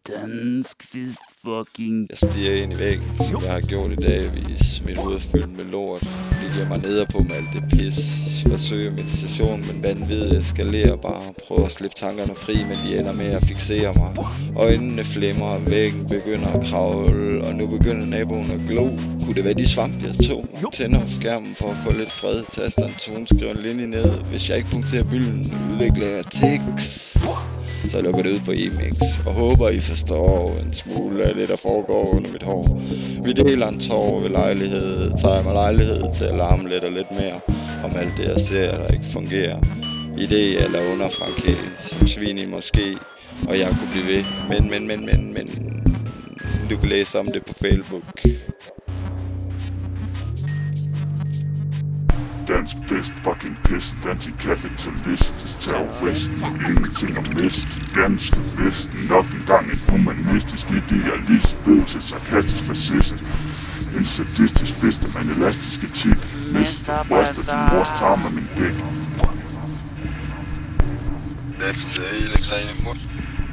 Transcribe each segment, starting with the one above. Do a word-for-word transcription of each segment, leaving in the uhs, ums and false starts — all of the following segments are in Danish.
Dansk fist fucking. Jeg stiger ind i væggen, som jeg har gjort i dagvis. Mit hoved fyldt med lort. Det giver mig neder på med alt det pis. Forsøger meditation, men vanvid eskalerer bare. Prøver at slippe tankerne fri, men de ender med at fixere mig. Øjnene flimmer, væggen begynder at kravle, og nu begynder naboen at glo. Kunne det være de svamp, jeg tog? Tænder skærmen for at få lidt fred. Taster en tone, skriver en linje ned. Hvis jeg ikke punkterer bylden, udvikler jeg tekst. Så jeg lukker det ud på Emix og håber I forstår en smule af det der foregår under mit hår. Vi deler en tår ved lejlighed, tager mig lejlighed til at larme lidt og lidt mere om alt det jeg ser der ikke fungerer. Idé eller under Franke, som svin i måske, og jeg kunne blive ved. Men, men, men, men, men, du kan læse om det på Facebook. Dansk fest, fucking pist, antikapitalist, terrorist, ingenting at miste, ganske vist, nok en gang en humanistisk idealist, blevet til sarkastisk fascist, en sadistisk fest med en elastisk etik, mister, bryster din mors tarm med min dæk. Next, I lægger sig ind i mund.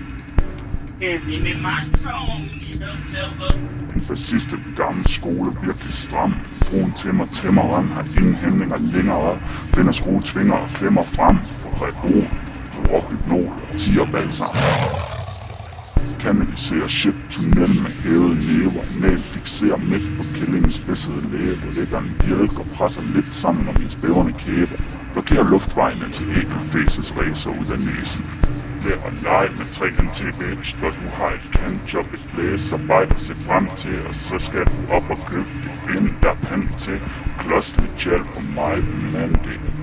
En fascist af den gamle skole, virkelig stram. Fruen tæmmer tæmmeren, har ingen hæmninger længere. Finder skrue, tvinger og klemmer frem. For Rebol, rockhypnol og tigerbalser. Kanaliserer shit, tunnel med hævede næver. Næl fixerer midt på kællingens spidsede læbe. Lægger en bjælk og presser lidt sammen om min spæverne kæbe. Blokerer luftvejene til ægelfæses ræser ud af næsen. Lær at lege med tre N T bitch, hvor du har et kantjob, et blæsarbejde at se frem til. Og så skal du op og købe det ind, der er pand til. Klods lidt hjælp for mig, for mand det